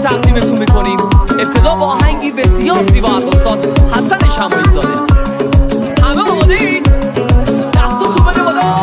تقدیمتون میکنیم. ابتدا با آهنگی بسیار زیبا از استاد حسن شماعی زاده. همه آماده این؟ دستاتون بده بالا.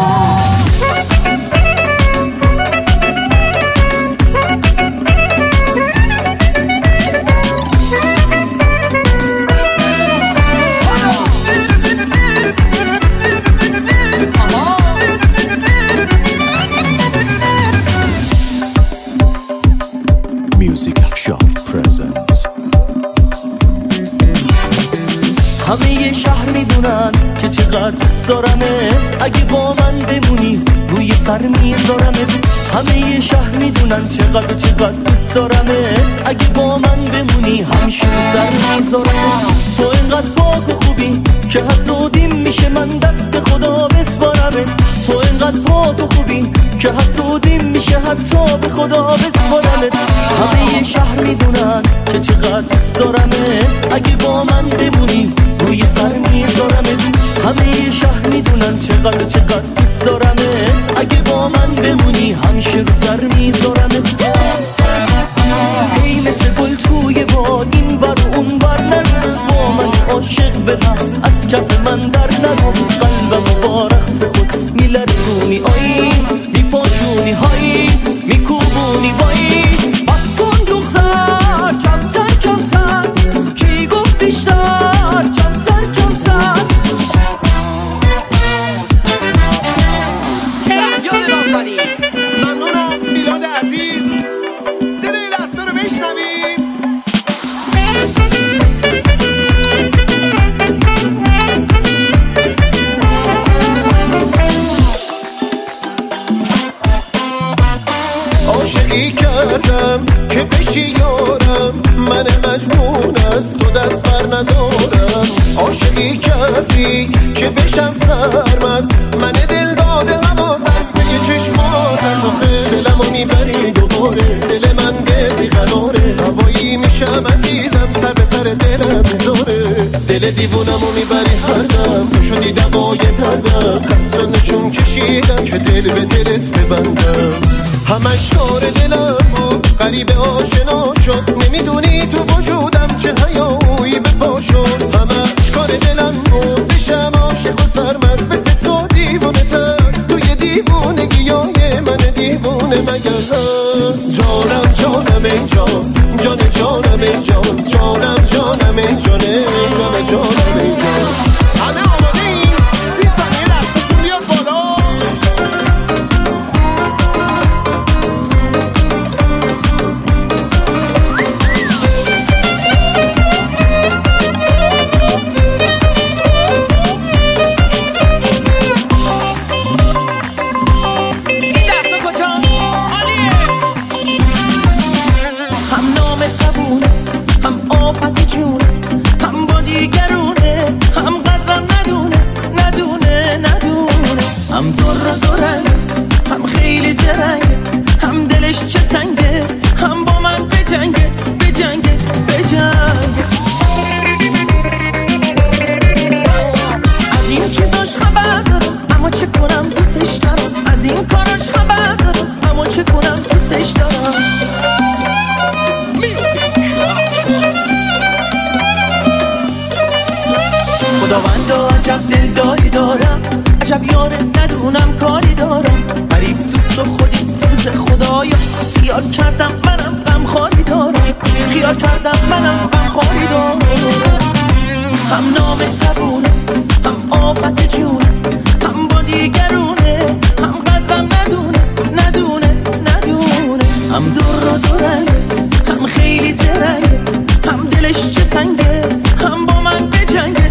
همه شهر میدونن که چقدر دوست دارمت، اگه با من بمونی روی سر میذارمت. همه شهر میدونن چقدر دوست دارمت، اگه با من بمونی همیشه رو سر میذارمت. تو اینقدر پاک و خوبی که حسودیم میشه من دست خدا بسپارمت. تو اینقدر پاک و خوبی که حسودیم میشه حتی به خدا بسپارمت. همه شهر میدونن که چقدر دوست دارمت، اگه با من بمونی روی سر میذارمت. همه شهر میدونن چقدر دوست دارمت، اگه با من بمونی همیشه رو سر میذارمت. ای مثل گل توی باد این ور و اون ور نرو، با من عاشق به رقص از کف من در نرو. قلبم با رقص خود میلرزونی آی، میپاشونی های، میکوبونی وای. بس کن دختر کمتر کمتر، کی گفت بیشتر کمتر کمتر. شهریار نازنین ممنونم. میلاد عزیز صدای دستا رو بشنویم. عاشقی کردم که بشی یارم، من مجنون از تو دست بر ندارم. عاشقی کردی که بشم سرمست، من دل داده حواسم به چشمات. از آخه دلمو میبری دوباره، دل من دل بیقراره. هوایی میشم عزیزم سر به سر دلم میذاره. دل دیوونمو میبری هر دم، تو شدی دوای دردم. خمسا نشون کشیدم که دل به دلت ببندم. همش کار دلم بود غریبه آشنا شد، نمیدونی تو وجودم چه حیایی به پا شد. همش کار دلم بود بشم عاشق و سرمست، مثل تو دیوانه تر توی دیوانگی های من دیوانه مگر هست. جانم جانم ای جان، جان جانم ای جان، جانم جانم ای جانه، جان جانم ای جان. همه آماده این 30 ثانیه دستتون بیاد بالا. خداوندا عجب دلداری دارم، عجب یاره ندونم کاری دارم. غریب دوست و خودی سوز خدایا، خیال کردم منم غمخواری دارم. خیال کردم منم غمخواری دارم. هم نام قبونه، هم آفت جونه، هم با دیگرونه، هم قدرم ندونه. هم دور و دورنگه، هم خیلی زرنگه، هم دلش چه سنگه، هم با من بجنگه.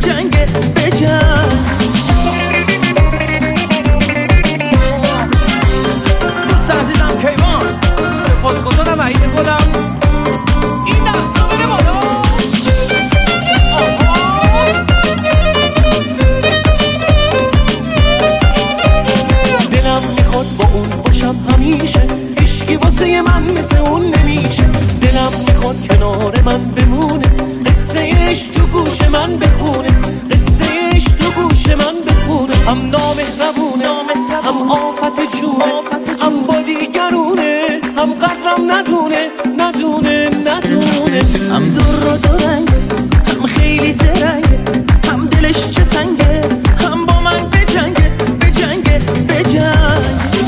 دوست عزیزم کیوان، سپاسگزارم عید گلم. این دستا بده بالا. دلم میخواد با اون باشم همیشه، عشقی واسه من مثل اون نمیشه. دلم میخواد کنار من بمونه، قصه عشق تو گوش من بخونه. قصه عشق تو گوش من بخونه. هم نامهربونه، هم آفت جونه، هم با دیگرونه، هم قدرم ندونه. ندونه هم دور دو رنگه، هم خیلی زرنگه، هم دلش چه سنگه، هم با من بجنگه بجنگه بجنگه.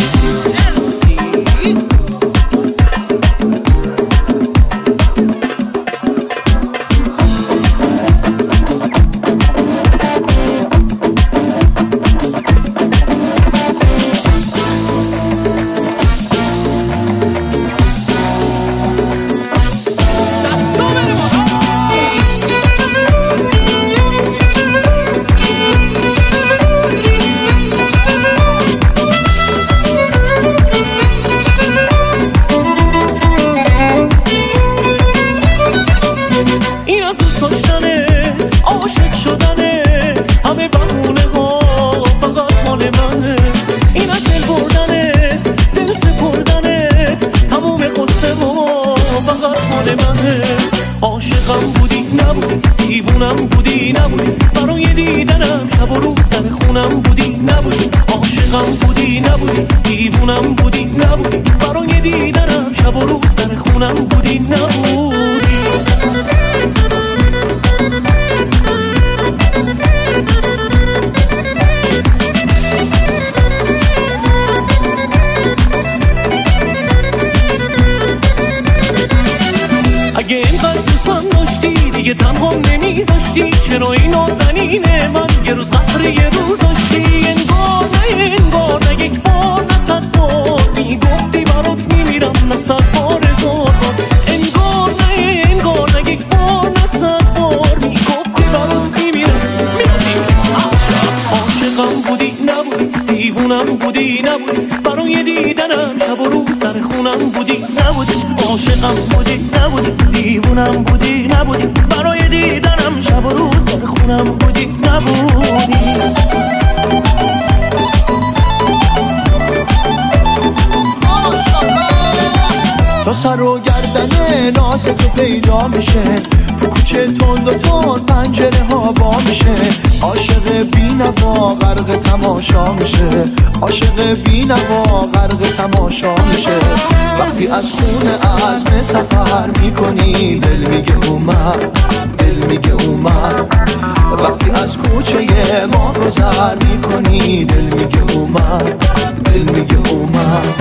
عاشقم بودی نبودی، دیوونم بودی نبودی، برای دیدنم شب و روز در خونم بودی نبودی. عاشقم بودی نبودی، دیوونم بودی نبودی، برای دیدنم شب و روز در خونم بودی نبودی. اگه اینقدر دوستم داشتی دیگه تنها نمیذاشتی، چرا این نازنینه من یه روز قهر یه روز داشتی. انگار نه یک بار نه 100 بار میگفتی برات میمیرم، نه 100 بار 1000 بار. انگار نه یک بار نه 100 بار میگفتی برات میمیرم. عاشقم بودی نبودی، دیوونم بودی نبودی، برای دیدنم شب و روز در خونم بودی نبودی. عاشقم بودی نبودی، دیوونم بودی نبودی، برای دیدنم شب و روز در خونم بودی نبودی. تا سر و گردن ناز تو پیدا میشه، تو کوچه تند و تند پنجره ها با میشه. عاشق بی‌نوا غرق تماشا میشه، عاشق بی‌نوا غرق تماشا میشه. وقتی از خونه عزم سفر میکنی دل میگه اومد، دل میگه اومد. وقتی از کوچه ما گذر میکنی دل میگه اومد، دل میگه اومد.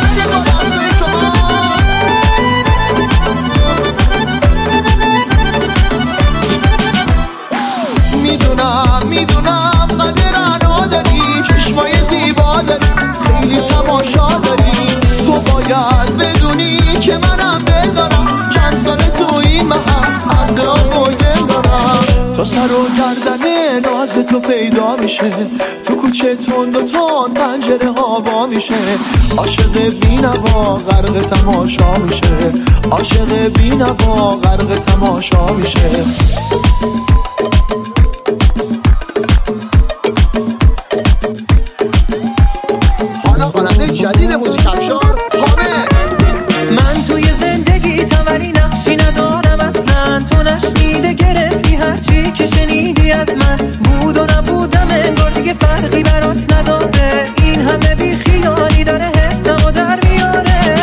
میدونم قدر داری، چشمای زیبا داری، خیلی تماشا داری. تو باید بدونی که منم دل دارم، چند ساله تو این محل عقلم و دل دارم. تا سر و گردن ناز تو پیدا میشه، تو کوچه تند و تند پنجره ها وا میشه. عاشق بی‌نوا غرق تماشا میشه، عاشق بی‌نوا غرق تماشا میشه. جدید موزیک افشار حامد. من توی زندگی ولی نقشی ندارم اصلا، تو نشنیده گرفتی هرچی که شنیدی از من. بود و نبودم انگار دیگه فرقی برات نداره، این همه بی خیالی داره حسمو در میاره.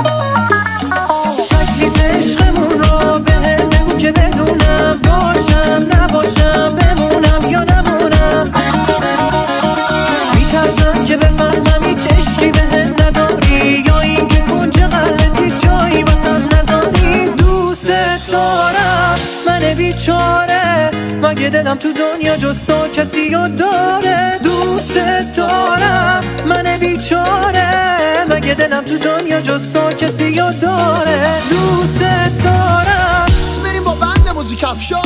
تکلیف عشقمون رو بهم بگو که بدونم، باشم نباشم بمونم یا نمونم. میترسم که بفهمم هیچ عشقی بهم نداری، یا این که کنج قلبت جایی واسم نذاری. دوست دارم من بیچاره، مگه دلم تو دنیا جز تو کسی رو داره. دوست دارم من بیچاره، مگه دلم تو دنیا جز تو کسی رو داره. دوست دارم. بریم با بند موزیک افشار.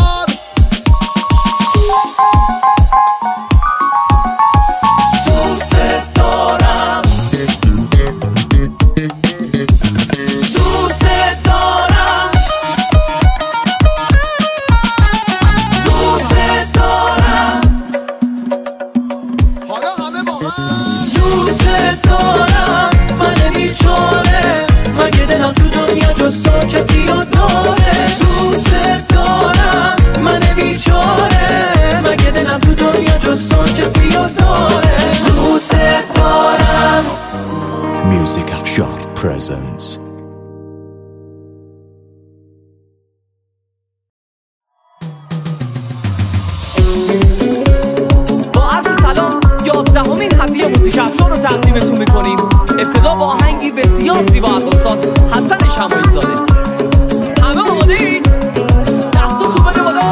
کسی رو داره. دوست دارم من بیچاره، مگه دلم تو دنیا جز تو کسی رو داره. دوست دارم. Music Afshar presents تقدیمتون میکنیم. ابتدا با آهنگی بسیار زیبا از استاد حسن شماعی زاده. همه آماده اید؟ دستاتون بده بالا.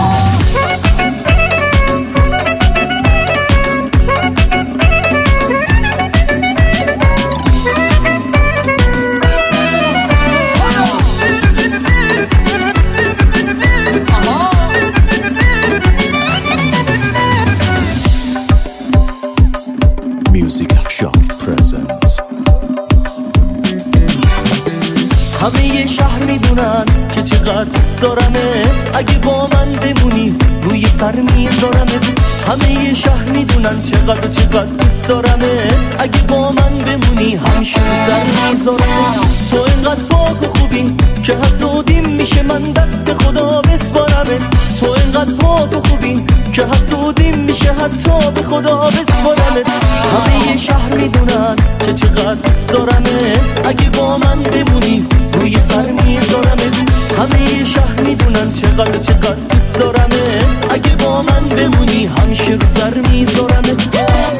همه شهر میدونن که چقدر دوست دارمت، اگه با من بمونی روی سر میذارمت. همه شهر میدونن چقدر دوست دارمت، اگه با من بمونی همیشه رو سر میذارمت. تو اینقدر پاک و خوبی که حسودیم میشه من دست خدا بسپارمت. تو اینقدر پاک و خوبی که حسودیم میشه حتی به خدا بسپارمت. همه شهر میدونن که چقدر دوست دارمت، اگه با من بمونی روی سر میذارمت. همه شهر میدونن چقدر دوست دارمت، اگه با من بمونی همیشه رو سر میذارمت.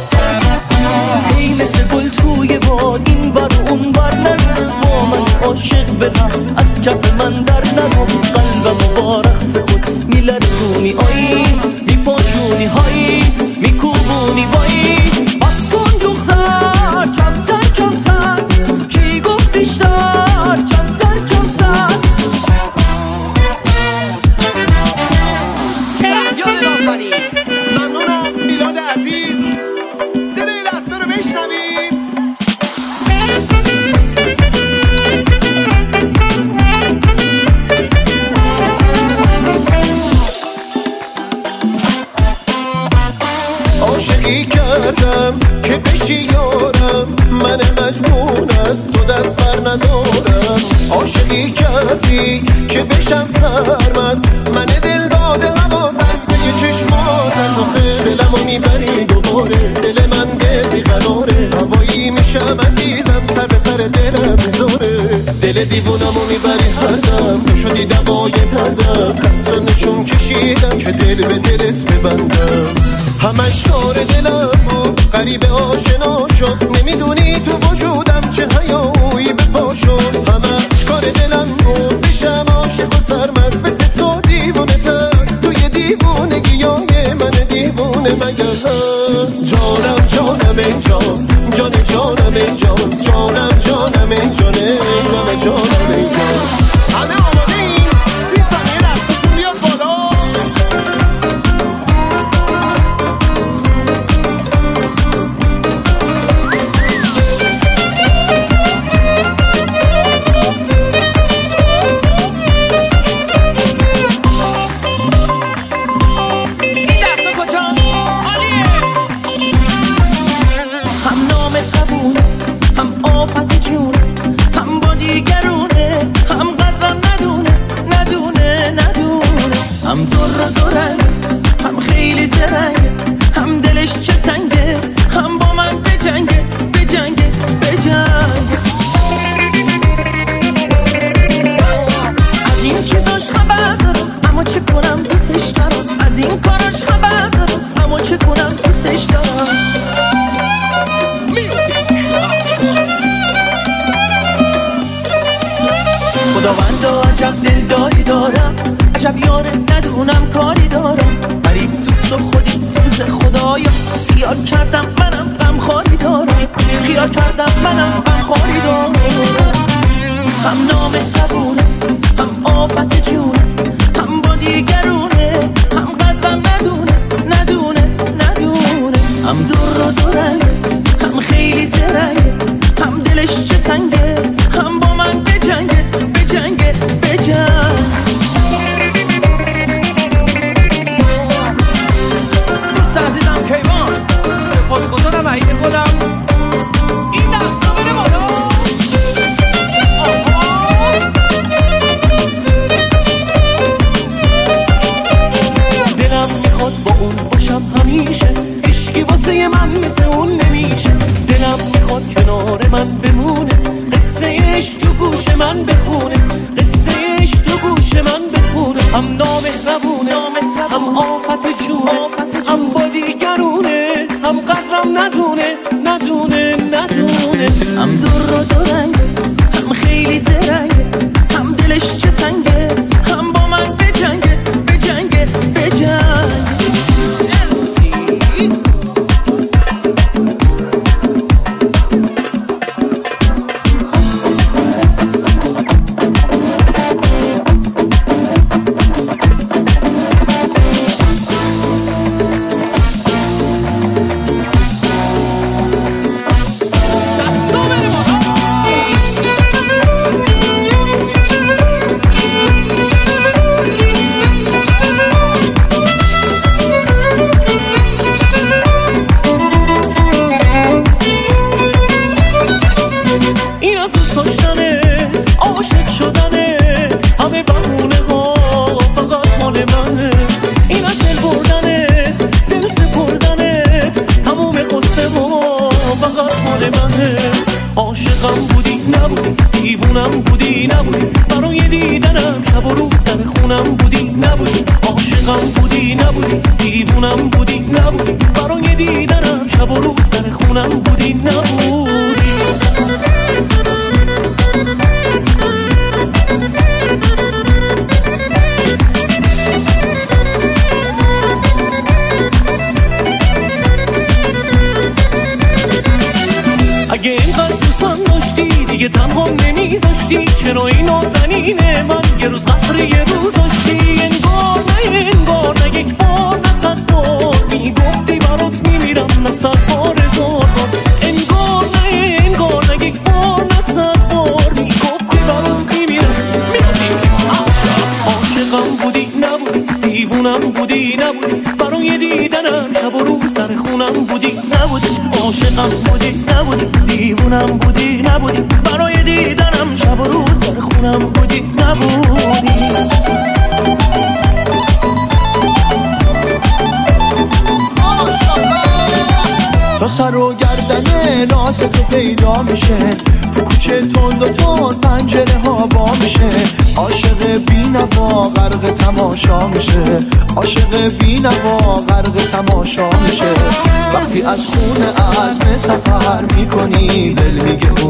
هی مثل گل توی باد این بر اون بر نرو، با من عاشق به رقص از کف من در نرو. قلبم با رقص خود میلرزونی، آی میپاشونی، های میکوبونی، وای بس کن دختر کمتر کمتر، کی گفت بیشتر کمتر کمتر. یاد نازنی ممنونم میلاد عزیز. صدای دستا رو بشنویم. عاشقی کردم که بشی یارم، من مجنون از تو دست بر ندارم. عاشقی کردی که بشم سرمست، من دل داده حواسم به چشمات. از آخه دلمو میبری دوباره، دل من دل بیقراره. هوایی میشم عزیزم، سر به سر دلم میذاره. دل دیوونمو میبری هر دم، تو شدی دوای دردم. خطا نشون کشیدم که دل به دلت ببندم. همش دار دلم بود غریب آشنا شد، نمیدونی تو وجودم چه حیایی به پا شد. همش کار دلم بود بشم عاشق و سرمست، مثل تو دیوونه تر توی دیوونگیای من دیوونه مگر هست. جانم جانم ای جان، جان جانم ای جان، جانم جانم ای جان، جانم جانم ای جان. همه آماده این 30 ثانیه دستتون بیاد بالا. هم دور هم خیلی زرنگه، هم دلش چه سنگه، هم با من بجنگه بجنگه بجنگه. از این چیزاش خبر دارم اما چه کنم دوستش دارم. از این کاراش خبر دارم اما چه کنم دوستش دارم. خداوندا عجب دلداری دارم، عجب یاره ندونم کاری دارم. غریب دوست و خودی سوز خدایا، خیال کردم منم غمخواری دارم. خیال کردم منم غمخواری دارم. هم نام قبونه، هم آفت جونه، هم با دیگرونه، هم قدرم ندونه. هم دورنگه، هم خیلی زرنگه، هم دلش چه سنگه، هم با من بجنگه بجنگه بجنگه. سپاسگزارم عید گلم. این دستا بره بالا. دلم میخواد با اون باشم همیشه، هیچکی واسه من مثل اون نمیشه. دلم میخواد کنار من بمونه، قصه اش تو گوش من بخونه، قصه اش تو گوش من بخونه. هم نامهربونه، هم آفت جونه، هم با دیگرونه، هم قدرم ندونه هم دور رو دارنگ، هم خیلی زرنگه، هم دلش چه سنگه، هم با من بجنگه عاشقم بودی نبودی، دیوونم بودی نبودی، برای دیدنم شب و روز سر خونم بودی نبودی. عاشقم بودی نبودی، دیوونم بودی نبودی، برای دیدنم شب و روز سر خونم بودی نبودی. اگه اینقدر دوستم داشتی دیگه تنها نمیذاشتی، چرا این نازنین من یه روز قطر یه روز داشتی. انگار نه یک بار نه 100 بار میگفتی برات میمیرم، نه 100 بار 1000 بار. انگار نه یک بار نه 100 بار میگفتی برات میمیرم. عاشقم بودی نبودی، دیوونم بودی نبودی، برای دیدنم شب و روز در خونم بودی نبودی. عاشقم بودی نبودی، دیوونم بودی نبودی، برای دیدنم شب و روز در خونم بودی نبودی. تا سر و گردن ناز تو پیدا میشه، تو کوچه تند و تند پنجره ها با میشه. عاشق بی‌نوا غرق تماشا میشه، عاشق بی‌نوا غرق تماشا میشه. وقتی از خونه عزم سفر میکنی دل میگه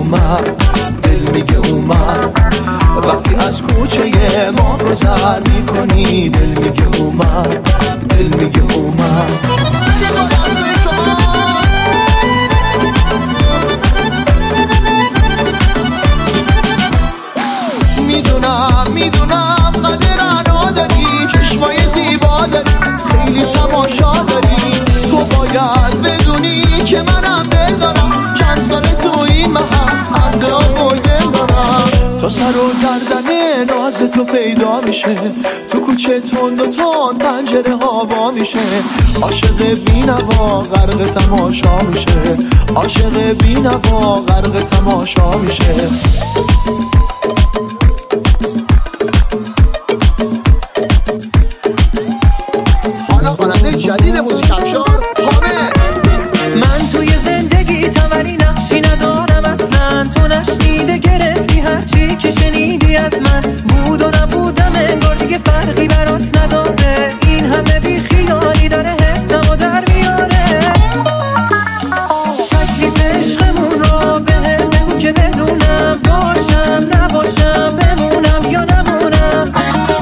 اومد، وقتی از کوچه ما گذر میکنی دل میگه اومد. میدونم قدر داری، چشمای زیبا داری، خیلی تماشا داری. تو باید بدونی که منم دل دارم، چند سال تو این محل عقل و دل دارم. تا سر و گردن ناز تو پیدا میشه، تو کوچه تند و تند پنجره ها وا میشه. عاشق بی‌نوا غرق تماشا میشه، عاشق بی‌نوا غرق تماشا میشه. جدید موزیک افشار حامد. من توی زندگی ولی نقشی ندارم اصلا، تو نشنیده گرفتی هرچی که شنیدی از من. بود و نبودم انگار دیگه فرقی برات نداره، این همه بی خیالی داره حسم و در میاره. تکلیف عشقمون رو بهم بگو که بدونم، باشم نباشم، بمونم یا نمونم.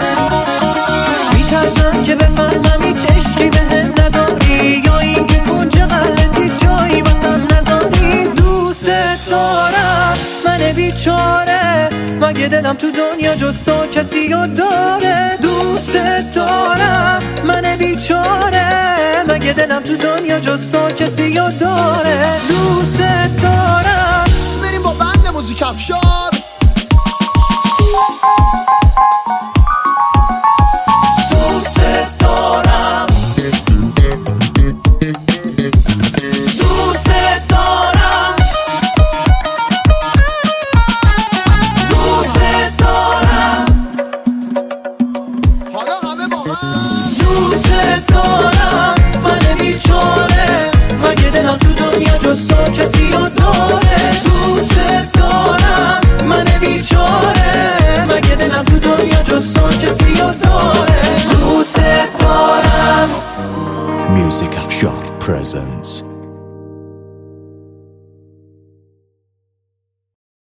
میترسم که بفهمم هیچ عشقی بهم نداری، یا این که کنج قلبی جایی واسم نذاری. دوست دارم من بیچاره، مگه دلم تو دنیا جز تو کسی رو داره. دوست دارم من بیچاره، مگه دلم تو دنیا جز تو کسی رو داره. دوست دارم. بریم با بند موزیک افشار. کسی رو داره. دوست دارم من بیچاره، مگه دلم تو دنیا جز تو کسی رو داره. دوست دارم. Music Afshar presents